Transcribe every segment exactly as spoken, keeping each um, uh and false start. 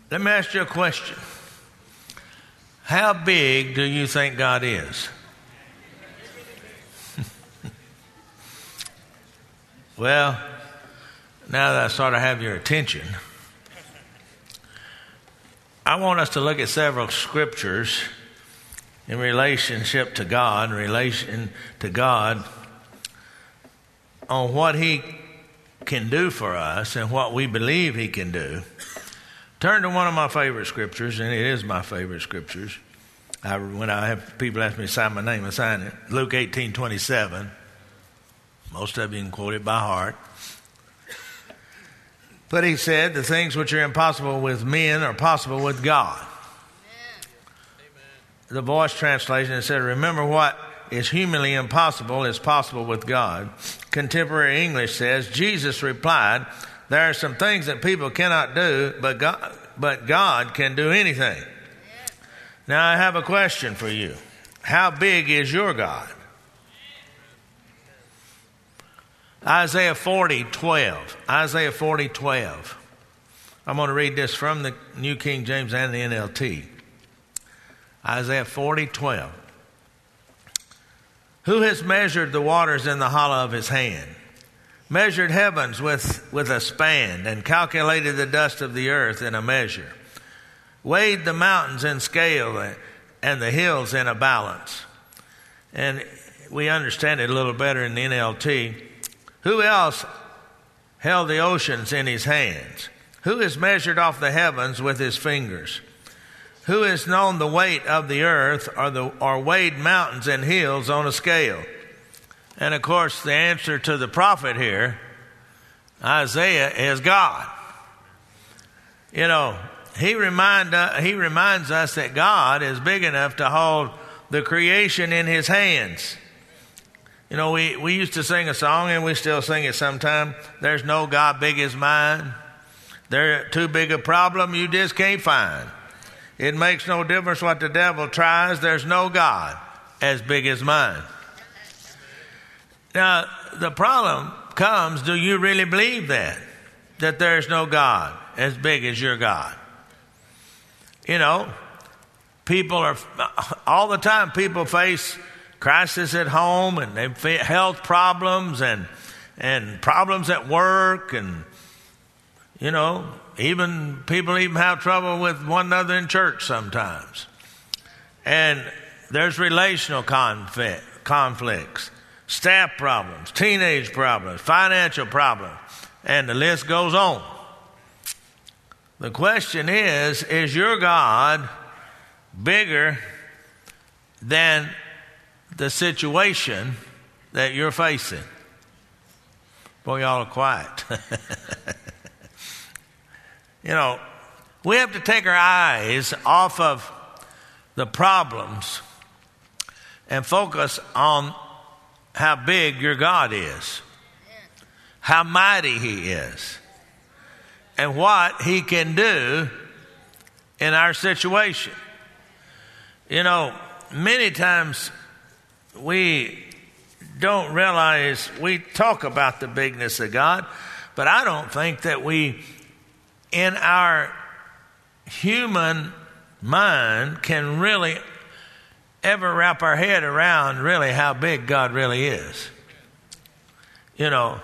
Let me ask you a question. How big do you think God is? Well, now that I sort of have your attention, I want us to look at several scriptures in relationship to God, in relation to God, on what He can do for us and what we believe He can do. Turn to one of my favorite scriptures, and it is my favorite scriptures. I, when I have people ask me to sign my name, I sign it. Luke eighteen twenty-seven. Most of you can quote it by heart. But He said, the things which are impossible with men are possible with God. Amen. The Voice translation said, remember what is humanly impossible is possible with God. Contemporary English says, Jesus replied, there are some things that people cannot do, but God, but God can do anything. Yeah. Now I have a question for you. How big is your God? Isaiah forty twelve. Isaiah forty twelve. I'm going to read this from the New King James and the N L T. Isaiah forty twelve. Who has measured the waters in the hollow of his hand, measured heavens with, with a span, and calculated the dust of the earth in a measure, weighed the mountains in scale and the hills in a balance? And we understand it a little better in the N L T. Who else held the oceans in his hands? Who has measured off the heavens with his fingers? Who has known the weight of the earth, or, the, or weighed mountains and hills on a scale? And of course, the answer to the prophet here, Isaiah, is God. You know, he, remind, uh, he reminds us that God is big enough to hold the creation in His hands. You know, we, we used to sing a song, and we still sing it sometime. There's no God big as mine. They're too big a problem you just can't find. It makes no difference what the devil tries. There's no God as big as mine. Now, the problem comes, do you really believe that? That there's no God as big as your God? You know, people are, all the time people face crisis at home, and they face health problems and and problems at work, and, you know, even people even have trouble with one another in church sometimes. And there's relational conflict, conflicts, staff problems, teenage problems, financial problems, and the list goes on. The question is, is your God bigger than the situation that you're facing? Boy, y'all are quiet. You know, we have to take our eyes off of the problems and focus on how big your God is, how mighty He is, and what He can do in our situation. You know, many times we don't realize, we talk about the bigness of God, but I don't think that we, in our human mind, can really ever wrap our head around really how big God really is. You know,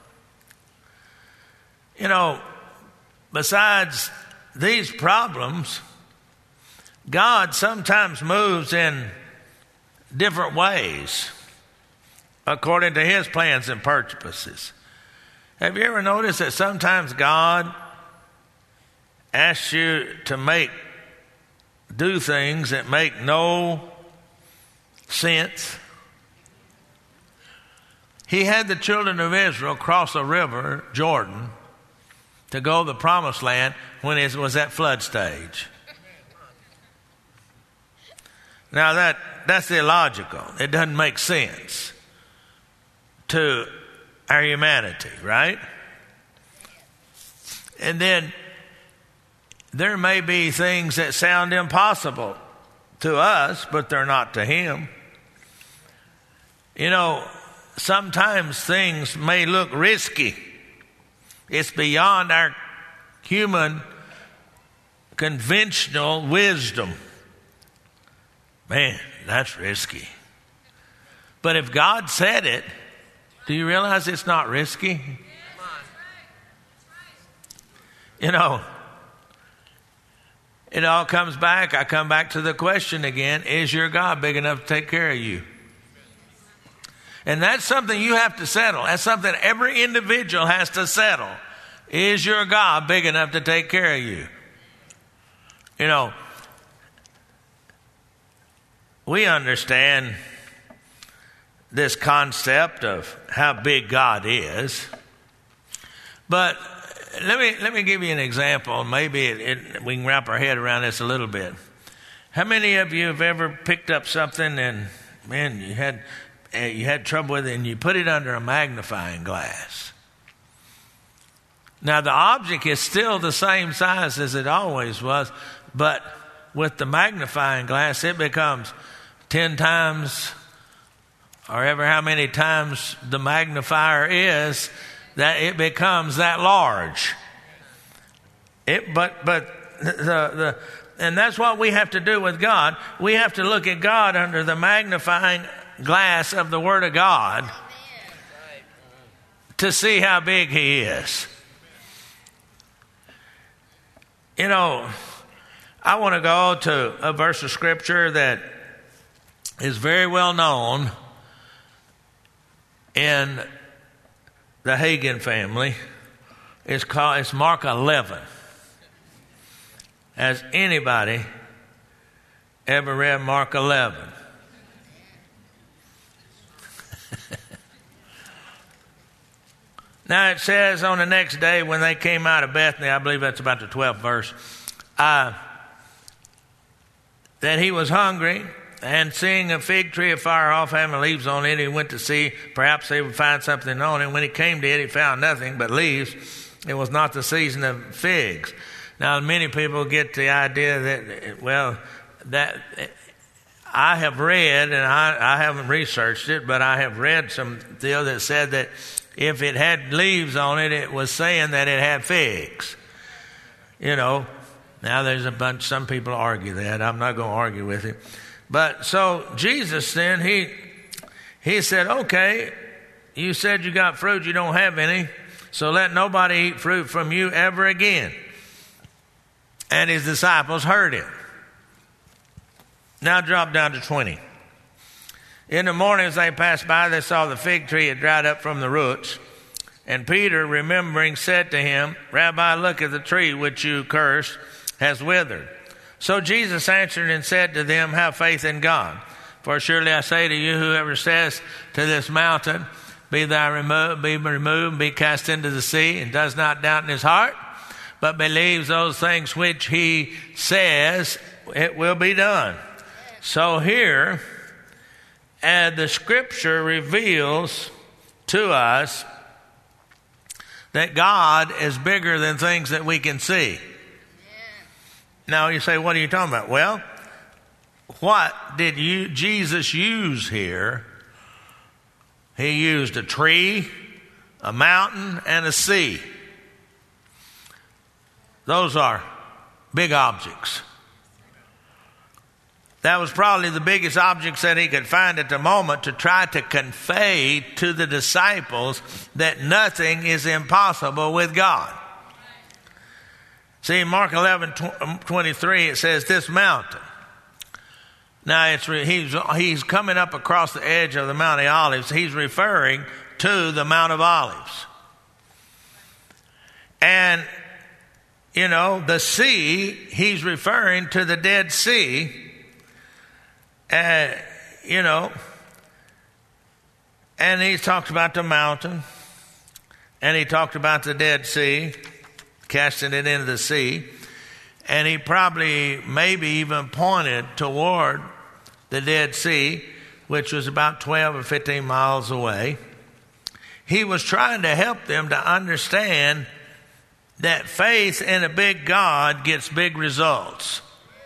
you know, besides these problems, God sometimes moves in different ways according to His plans and purposes. Have you ever noticed that sometimes God asks you to make, do things that make no sense? He had the children of Israel cross a river, Jordan, to go to the promised land when it was at flood stage. Now that that's illogical. It doesn't make sense to our humanity, right? And then there may be things that sound impossible to us, but they're not to Him. You know, sometimes things may look risky. It's beyond our human conventional wisdom. Man, that's risky. But if God said it, do you realize it's not risky? You know, it all comes back. I come back to the question again, is your God big enough to take care of you? And that's something you have to settle. That's something every individual has to settle. Is your God big enough to take care of you? You know, we understand this concept of how big God is. But let me let me give you an example. Maybe it, it, we can wrap our head around this a little bit. How many of you have ever picked up something and, man, you had uh, you had trouble with it and you put it under a magnifying glass? Now, the object is still the same size as it always was, but with the magnifying glass, it becomes ten times, or ever how many times the magnifier is, that it becomes that large. It, but but the the and that's what we have to do with God. We have to look at God under the magnifying glass of the Word of God to see how big He is. You know, I want to go to a verse of Scripture that is very well known in the Hagen family. It's called, it's Mark eleven. Has anybody ever read Mark eleven? Now it says on the next day when they came out of Bethany, I believe that's about the twelfth verse, uh, that he was hungry, and seeing a fig tree afar off having leaves on it, he went to see perhaps they would find something on it. When he came to it, he found nothing but leaves. It was not the season of figs. Now many people get the idea that, well, that I have read, and I, I haven't researched it, but I have read some deal that said that if it had leaves on it, it was saying that it had figs. You know, now there's a bunch, some people argue that. I'm not going to argue with it. But so Jesus then, he he said, okay, you said you got fruit, you don't have any, so let nobody eat fruit from you ever again. And his disciples heard it. Now drop down to twenty. In the morning as they passed by, they saw the fig tree had dried up from the roots. And Peter, remembering, said to him, Rabbi, look at the tree which you cursed has withered. So Jesus answered and said to them, have faith in God. For surely I say to you, whoever says to this mountain, be thou removed, be removed, be cast into the sea, and does not doubt in his heart, but believes those things which he says, it will be done. So here, and the Scripture reveals to us that God is bigger than things that we can see. Yeah. Now you say, what are you talking about? Well, what did you, Jesus use here? He used a tree, a mountain, and a sea. Those are big objects. That was probably the biggest objects that he could find at the moment to try to convey to the disciples that nothing is impossible with God. See, in Mark eleven twenty-three, it says, this mountain. Now, it's he's, he's coming up across the edge of the Mount of Olives. He's referring to the Mount of Olives. And, you know, the sea, he's referring to the Dead Sea. Uh, you know, and he talked about the mountain, and he talked about the Dead Sea, casting it into the sea, and he probably maybe even pointed toward the Dead Sea, which was about twelve or fifteen miles away. He was trying to help them to understand that faith in a big God gets big results.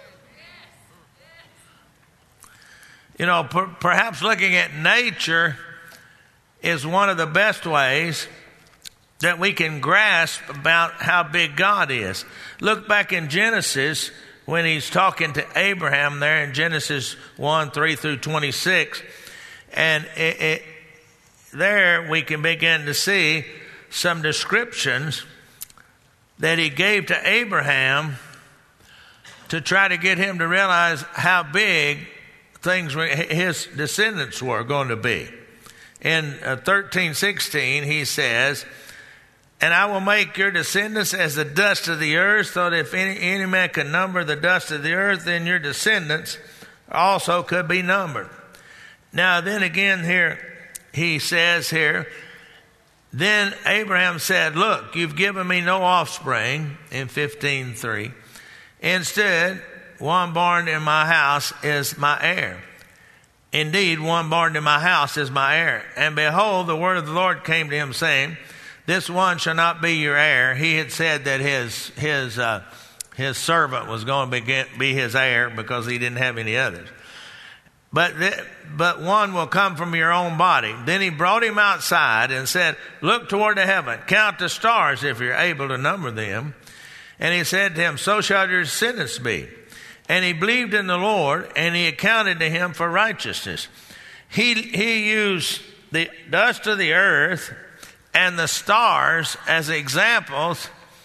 You know, per- perhaps looking at nature is one of the best ways that we can grasp about how big God is. Look back in Genesis when he's talking to Abraham there in Genesis one, three through twenty-six. And it, it, there we can begin to see some descriptions that he gave to Abraham to try to get him to realize how big things were, his descendants were going to be. In uh, thirteen sixteen, he says, "And I will make your descendants as the dust of the earth, so that if any, any man can number the dust of the earth, then your descendants also could be numbered." Now then again here, he says here, "Then Abraham said, look, you've given me no offspring," in fifteen three. "Instead, one born in my house is my heir. Indeed, one born in my house is my heir. And behold, the word of the Lord came to him, saying, this one shall not be your heir." He had said that his his uh, his servant was going to be, be his heir because he didn't have any others. But th- but one will come from your own body. Then he brought him outside and said, "Look toward the heaven, count the stars if you're able to number them." And he said to him, "So shall your descendants be." And he believed in the Lord, and he accounted to him for righteousness. He he used the dust of the earth and the stars as examples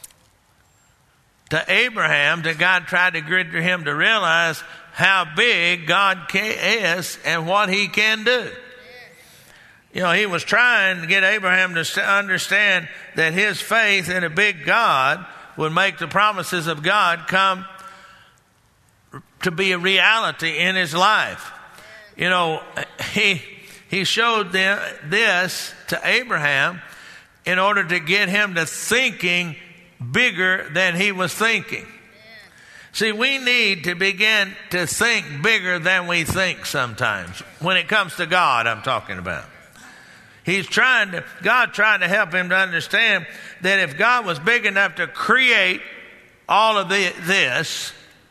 to Abraham, that God tried to get him to realize how big God is and what he can do. You know, he was trying to get Abraham to understand that his faith in a big God would make the promises of God come to be a reality in his life. You know, he he showed them this to Abraham in order to get him to thinking bigger than he was thinking. See, we need to begin to think bigger than we think sometimes. When it comes to God, I'm talking about. He's trying to, God trying to help him to understand that if God was big enough to create all of the, this,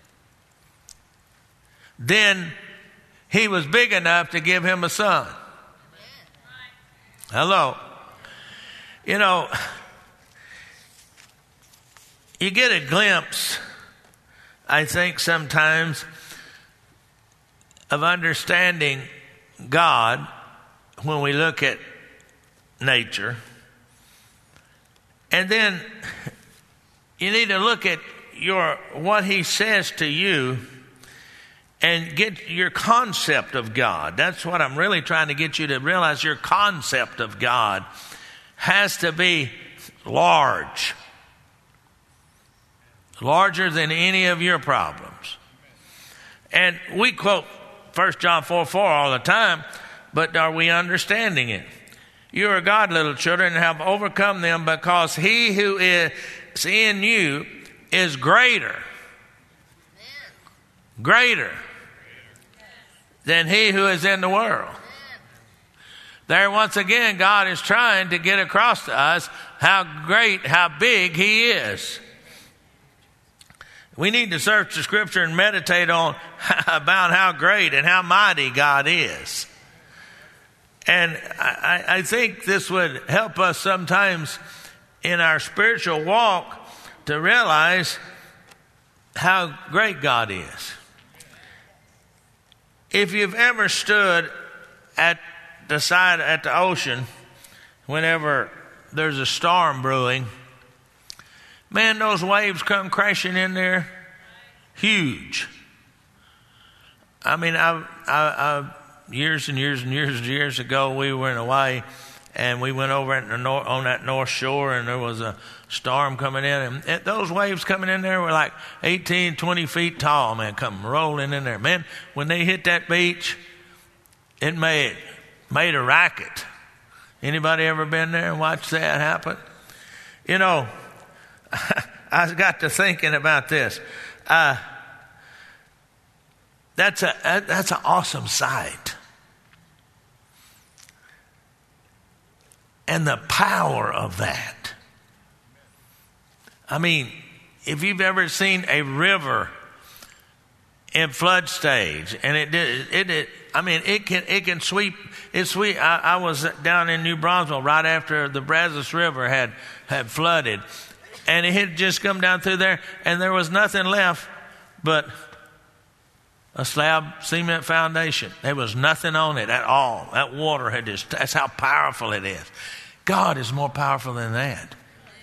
then he was big enough to give him a son. Hello. You know, you get a glimpse, I think sometimes, of understanding God when we look at nature. And then you need to look at your what he says to you and get your concept of God. That's what I'm really trying to get you to realize. Your concept of God has to be large. Larger than any of your problems. And we quote First John four four all the time, but are we understanding it? You are God, little children, and have overcome them, because he who is in you is greater. Greater than he who is in the world. There, once again, God is trying to get across to us how great, how big he is. We need to search the scripture and meditate on about how great and how mighty God is. And I, I think this would help us sometimes in our spiritual walk to realize how great God is. If you've ever stood at the side at the ocean whenever there's a storm brewing, man, those waves come crashing in there, huge. I mean, I, I, I, years and years and years and years ago, we were in Hawaii, and we went over at the nor- on that north shore, and there was a storm coming in, and those waves coming in there were like eighteen, twenty feet tall, man, come rolling in there. Man, when they hit that beach, it made made a racket. Anybody ever been there and watched that happen? You know, I got to thinking about this. Uh, that's a that's an awesome sight, and the power of that. I mean, if you've ever seen a river in flood stage, and it did, it, it I mean, it can it can sweep. It's sweet. I, I was down in New Braunfels right after the Brazos River had had flooded, and it had just come down through there, and there was nothing left but a slab cement foundation. There was nothing on it at all. That water had just, that's how powerful it is. God is more powerful than that.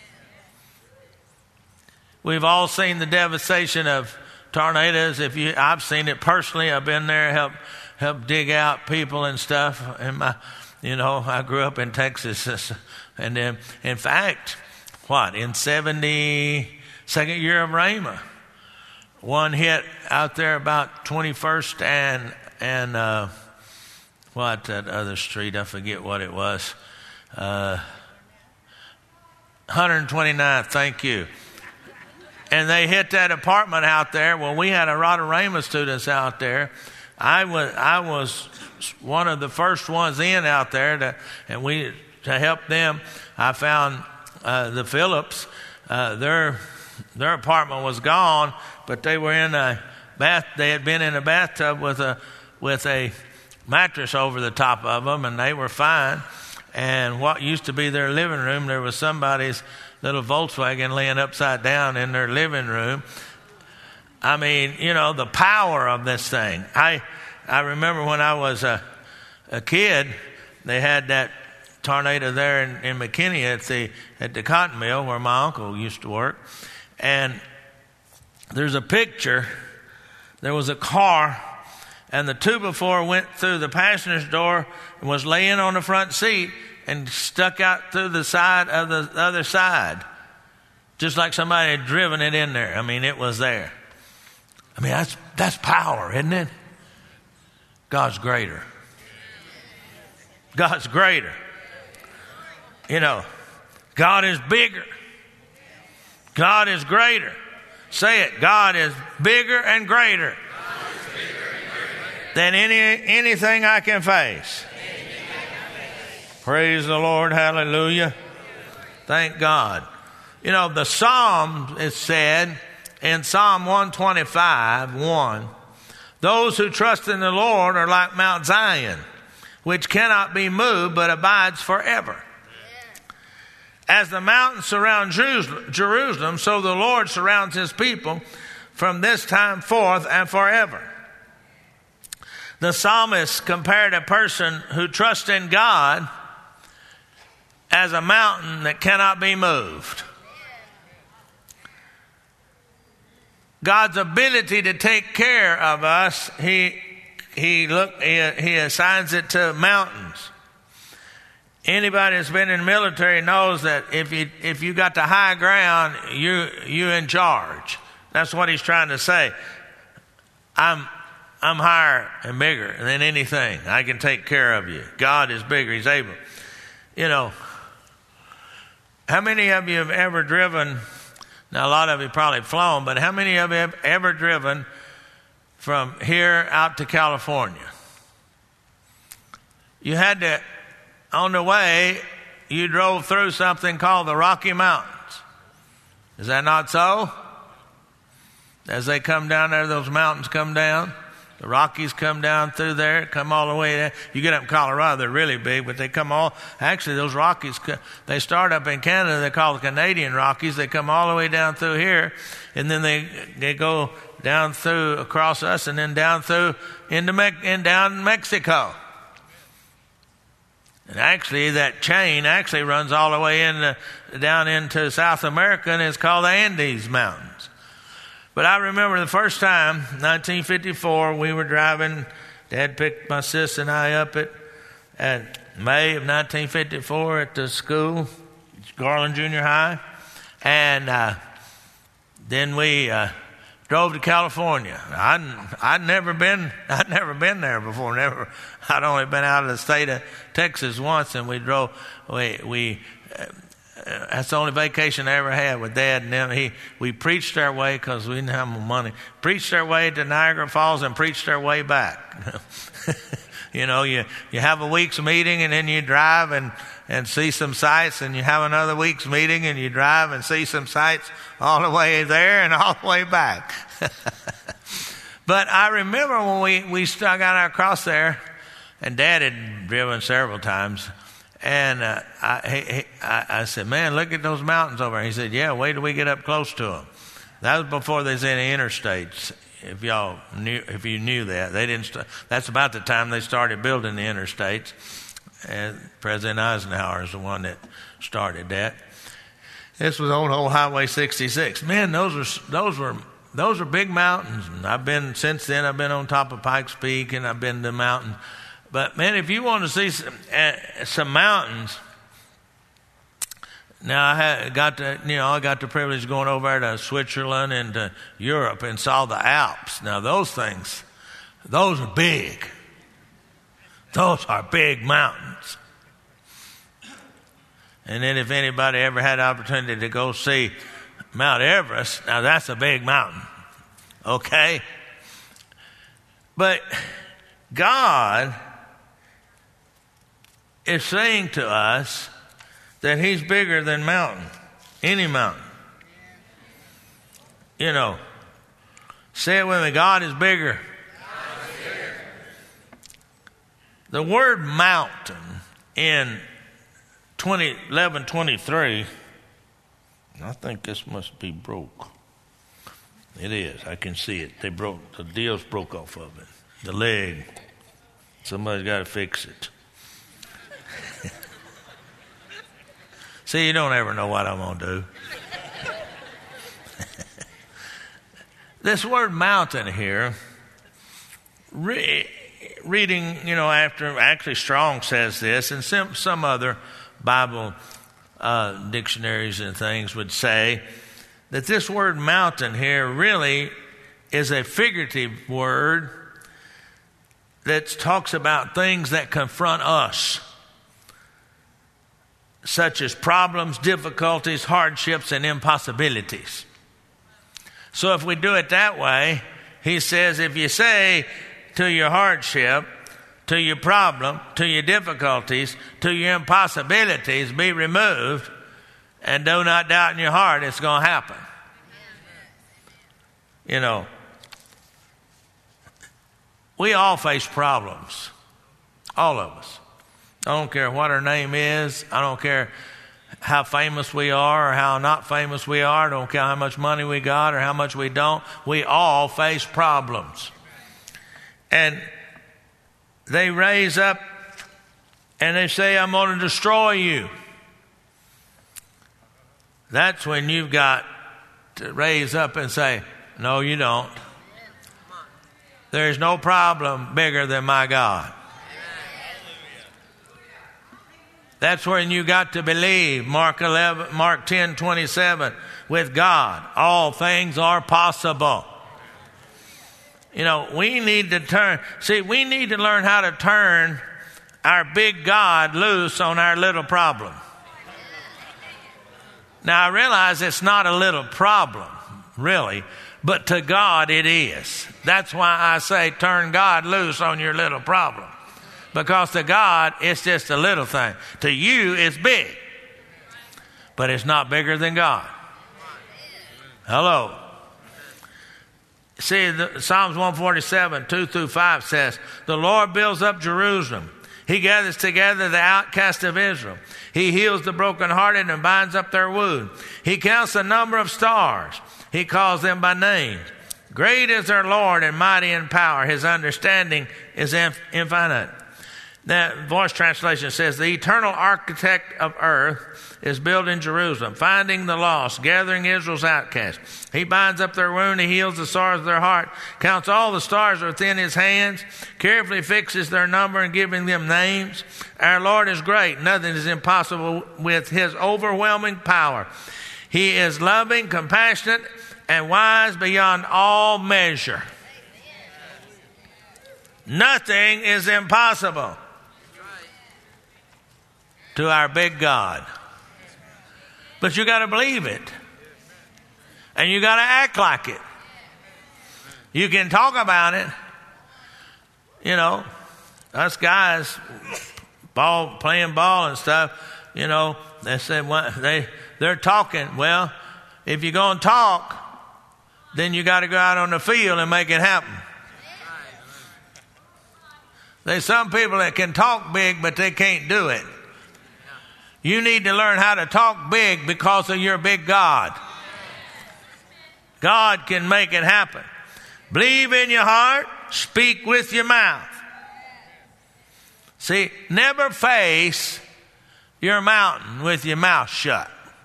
We've all seen the devastation of tornadoes. If you, I've seen it personally. I've been there, help help dig out people and stuff. And my, you know, I grew up in Texas, and then, in fact, what in seventy second year of Rhema, one hit out there about twenty-first and and uh, what that other street? I forget what it was. Uh, one hundred twenty-ninth. Thank you. And they hit that apartment out there. Well, we had a lot of Rhema students out there. I was I was one of the first ones in out there, to, and we to help them. I found uh, the Phillips. Uh, their their apartment was gone, but they were in a bath. They had been in a bathtub with a with a mattress over the top of them, and they were fine. And what used to be their living room, there was somebody's little Volkswagen laying upside down in their living room. I mean, you know, the power of this thing. I I remember when I was a, a kid, they had that tornado there in, in McKinney at the at the cotton mill where my uncle used to work. And there's a picture. There was a car, and the two before went through the passenger's door and was laying on the front seat and stuck out through the side of the other side, just like somebody had driven it in there. I mean, it was there. I mean, that's that's power, isn't it? God's greater. God's greater. You know, God is bigger. God is greater. Say it. God is bigger and greater than any anything I can face. Praise the Lord. Hallelujah. Thank God. You know, the Psalm is said in Psalm one twenty-five, one, those who trust in the Lord are like Mount Zion, which cannot be moved but abides forever. As the mountains surround Jerusalem, so the Lord surrounds his people from this time forth and forever. The psalmist compared a person who trusts in God as a mountain that cannot be moved. God's ability to take care of us, he he look he, he assigns it to mountains. Anybody that's been in the military knows that if you if you got the high ground, you you in charge. That's what he's trying to say. I'm I'm higher and bigger than anything. I can take care of you. God is bigger. He's able. You know, how many of you have ever driven? Now, a lot of you probably flown, but how many of you have ever driven from here out to California? You had to, on the way, you drove through something called the Rocky Mountains. Is that not so? As they come down there, those mountains come down. The Rockies come down through there, come all the way there. You get up in Colorado, they're really big, but they come all, actually those Rockies, they start up in Canada, they're called the Canadian Rockies. They come all the way down through here, and then they they go down through, across us, and then down through, into Me- and down Mexico. And actually that chain actually runs all the way in, down into South America, and it's called the Andes Mountains. But I remember the first time, nineteen fifty-four, we were driving. Dad picked my sis and I up at, at May of nineteen fifty-four at the school, Garland Junior High. And uh, then we uh, drove to California. I'd, I'd never been, I'd never been there before. Never. I'd only been out of the state of Texas once, and we drove, we, we, uh, that's the only vacation I ever had with Dad. And then he, we preached our way, because we didn't have more money, preached our way to Niagara Falls and preached our way back. You know, you, you have a week's meeting, and then you drive and, and see some sights, and you have another week's meeting, and you drive and see some sights all the way there and all the way back. But I remember when we, we got our cross there, and Dad had driven several times, and uh, I, he, he, I, I said, man, look at those mountains over there. He said, yeah, wait till we get up close to them. That was before there's any interstates. If y'all knew, if you knew that, they didn't. St- that's about the time they started building the interstates. And President Eisenhower is the one that started that. This was on old Highway sixty-six. Man, those are those were those are big mountains. And I've been since then. I've been on top of Pikes Peak, and I've been to the mountains. But man, if you want to see some, uh, some mountains. Now I had, got to, you know, I got the privilege of going over to Switzerland and to Europe and saw the Alps. Now those things, those are big. Those are big mountains. And then if anybody ever had the opportunity to go see Mount Everest, now that's a big mountain, okay? But God is saying to us that he's bigger than mountain, any mountain. You know, say it with me, God is bigger. God is bigger. The word mountain in twenty eleven twenty-three, I think this must be broke. It is, I can see it. They broke, the deal's broke off of it. The leg. Somebody's got to fix it. See, you don't ever know what I'm going to do. This word mountain here, re- reading, you know, after, actually Strong says this, and some, some other Bible uh, dictionaries and things would say that this word mountain here really is a figurative word that talks about things that confront us, such as problems, difficulties, hardships, and impossibilities. So if we do it that way, he says, if you say to your hardship, to your problem, to your difficulties, to your impossibilities, be removed, and do not doubt in your heart it's going to happen. You know, we all face problems, all of us. I don't care what our name is. I don't care how famous we are or how not famous we are. I don't care how much money we got or how much we don't. We all face problems. And they raise up and they say, I'm going to destroy you. That's when you've got to raise up and say, no, you don't. There's no problem bigger than my God. That's when you got to believe. Mark eleven, Mark ten twenty-seven. With God, all things are possible. You know, we need to turn. See, we need to learn how to turn our big God loose on our little problem. Now, I realize it's not a little problem, really, but to God it is. That's why I say turn God loose on your little problem. Because to God, it's just a little thing. To you, it's big. But it's not bigger than God. Hello. See, the, Psalms one forty-seven, two through five says, the Lord builds up Jerusalem. He gathers together the outcast of Israel. He heals the brokenhearted and binds up their wound. He counts the number of stars. He calls them by name. Great is our Lord and mighty in power. His understanding is inf- infinite. That voice translation says, the eternal architect of earth is building Jerusalem, finding the lost, gathering Israel's outcasts. He binds up their wound, he heals the sorrows of their heart, counts all the stars within his hands, carefully fixes their number and giving them names. Our Lord is great. Nothing is impossible with his overwhelming power. He is loving, compassionate, and wise beyond all measure. Nothing is impossible to our big God. But you got to believe it. And you got to act like it. You can talk about it. You know, us guys ball playing ball and stuff, you know, they say well, they they're talking. Well, if you're going to talk, then you got to go out on the field and make it happen. There's some people that can talk big, but they can't do it. You need to learn how to talk big because of your big God. God can make it happen. Believe in your heart, speak with your mouth. See, never face your mountain with your mouth shut.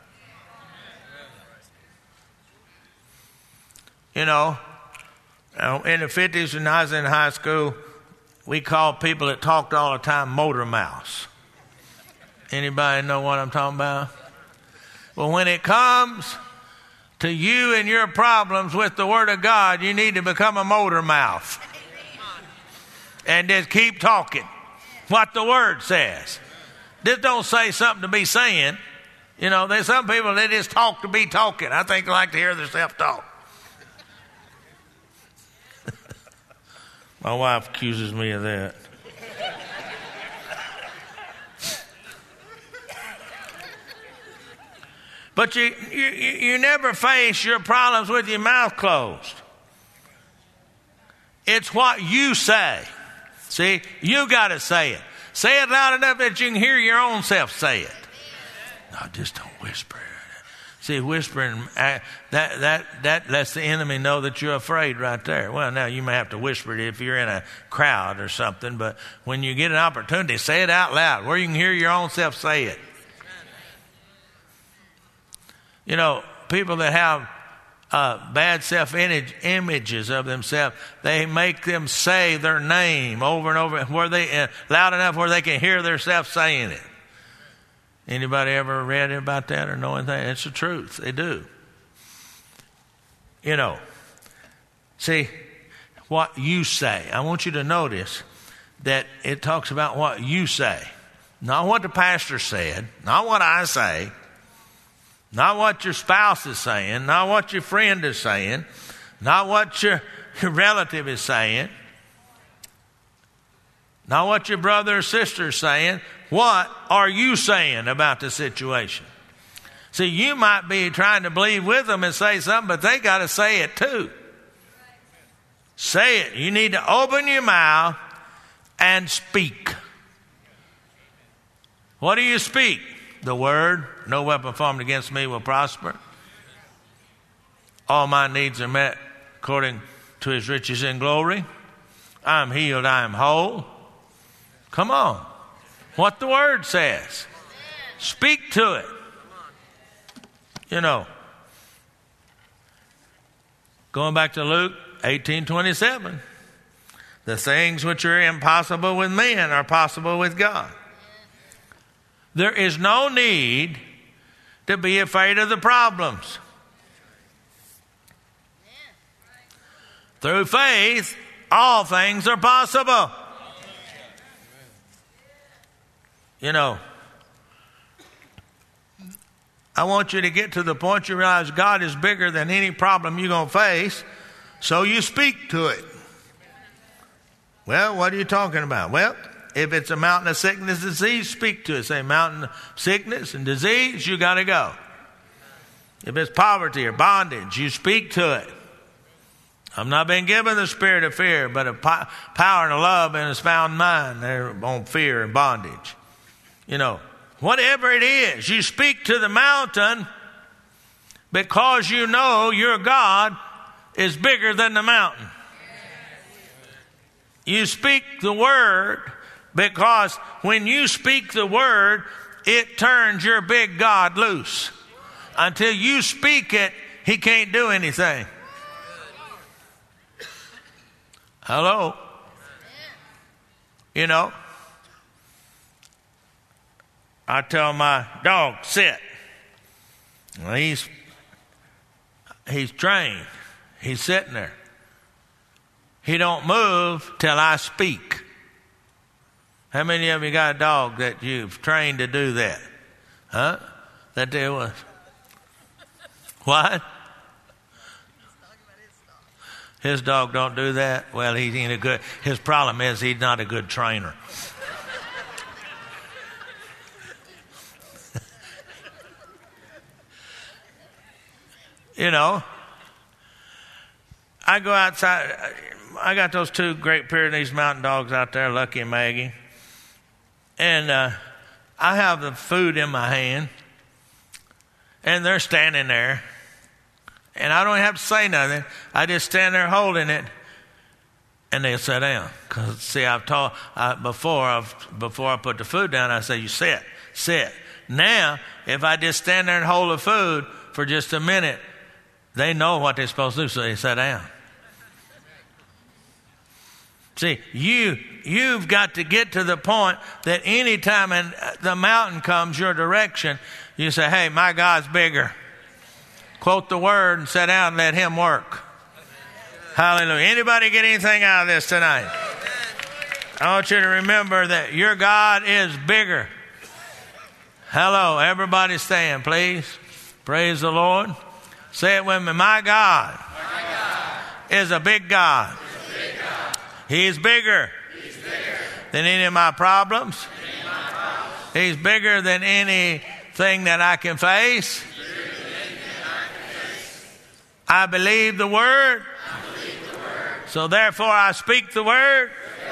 You know, in the fifties when I was in high school, we called people that talked all the time motor mouths. Anybody know what I'm talking about? Well, when it comes to you and your problems with the Word of God, you need to become a motor mouth. And just keep talking what the Word says. Just don't say something to be saying. You know, there's some people that just talk to be talking. I think they like to hear themselves talk. My wife accuses me of that. But you, you, you never face your problems with your mouth closed. It's what you say. See, you got to say it. Say it loud enough that you can hear your own self say it. No, just don't whisper. See, whispering, uh, that, that, that lets the enemy know that you're afraid right there. Well, now you may have to whisper it if you're in a crowd or something, but when you get an opportunity, say it out loud where you can hear your own self say it. You know, people that have uh, bad self-images of themselves, they make them say their name over and over, where they uh, loud enough where they can hear themselves saying it. Anybody ever read about that or know anything? It's the truth. They do. You know, see, what you say. I want you to notice that it talks about what you say. Not what the pastor said, not what I say. Not what your spouse is saying, not what your friend is saying, not what your, your relative is saying, not what your brother or sister is saying. What are you saying about the situation? See, you might be trying to believe with them and say something, but they got to say it too. Say it. You need to open your mouth and speak. What do you speak? The word, no weapon formed against me will prosper. All my needs are met according to his riches in glory. I am healed, I am whole. Come on. What the word says. Speak to it. You know. Going back to Luke eighteen twenty-seven. The things which are impossible with men are possible with God. There is no need to be afraid of the problems. Through faith, all things are possible. You know, I want you to get to the point you realize God is bigger than any problem you're going to face, so you speak to it. Well, what are you talking about? Well, if it's a mountain of sickness and disease, speak to it. Say, mountain of sickness and disease, you got to go. If it's poverty or bondage, you speak to it. I've not been given the spirit of fear, but of po- power and of love and a sound mind. They're on fear and bondage. You know, whatever it is, you speak to the mountain because you know your God is bigger than the mountain. You speak the word because when you speak the word, it turns your big God loose. Until you speak it, he can't do anything. Hello? You know, I tell my dog, sit. Well, he's, he's trained. He's sitting there. He don't move till I speak. How many of you got a dog that you've trained to do that? Huh? That there was. What? His dog don't do that? Well, he ain't a good. His problem is he's not a good trainer. You know, I go outside. I got those two Great Pyrenees mountain dogs out there, Lucky and Maggie. And uh, I have the food in my hand. And they're standing there. And I don't have to say nothing. I just stand there holding it. And they'll sit down. Because, see, I've taught uh, before, I've, before I put the food down, I say, you sit, sit. Now, if I just stand there and hold the food for just a minute, they know what they're supposed to do, so they sit down. See, you, you've got to get to the point that any time in the mountain comes your direction, you say, hey, my God's bigger. Quote the word and sit down and let him work. Hallelujah. Anybody get anything out of this tonight? I want you to remember that your God is bigger. Hello, everybody stand, please. Praise the Lord. Say it with me. My God, my God is a big God. He's bigger, He's bigger than any of my problems. Of my problems. He's bigger than anything that I can face. I believe the word. I believe the word. So therefore I speak the word.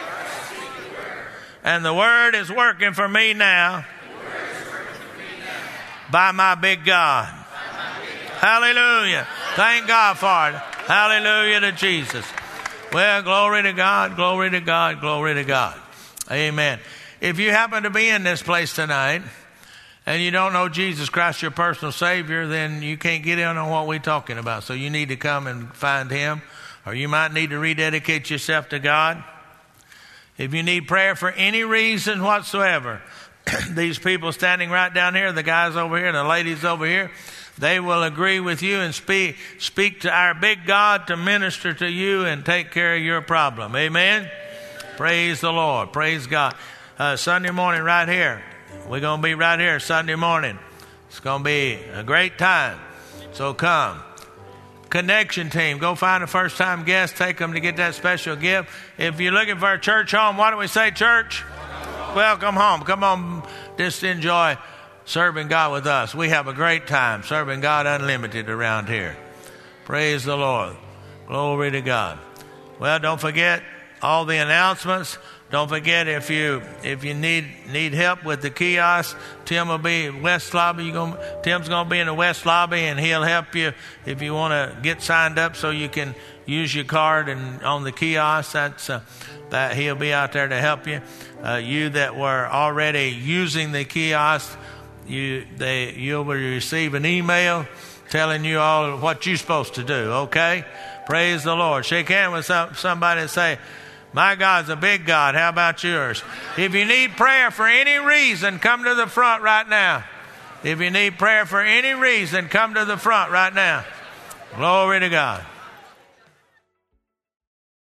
I speak the word. And the word is working for me now. The word is working for me now. By my big God. By my big God. Hallelujah. Thank God for it. Hallelujah to Jesus. Well, glory to God, glory to God, glory to God. Amen. If you happen to be in this place tonight and you don't know Jesus Christ, your personal Savior, then you can't get in on what we're talking about. So you need to come and find him, or you might need to rededicate yourself to God. If you need prayer for any reason whatsoever, these people standing right down here, the guys over here, the ladies over here, they will agree with you and speak speak to our big God to minister to you and take care of your problem. Amen? Praise the Lord. Praise God. Uh, Sunday morning right here. We're going to be right here Sunday morning. It's going to be a great time. So come. Connection team. Go find a first-time guest. Take them to get that special gift. If you're looking for a church home, why don't we say church? Welcome home. Come on. Just enjoy serving God with us. We have a great time serving God unlimited around here. Praise the Lord. Glory to God. Well, don't forget all the announcements. Don't forget if you if you need need help with the kiosk, Tim will be in West Lobby. You gonna, Tim's going to be in the West Lobby, and he'll help you if you want to get signed up so you can use your card and on the kiosk. That's uh, that he'll be out there to help you. Uh, you that were already using the kiosk, You, they, you'll receive an email telling you all what you're supposed to do, okay? Praise the Lord. Shake hands with some, somebody and say, my God's a big God. How about yours? If you need prayer for any reason, come to the front right now. If you need prayer for any reason, come to the front right now. Glory to God.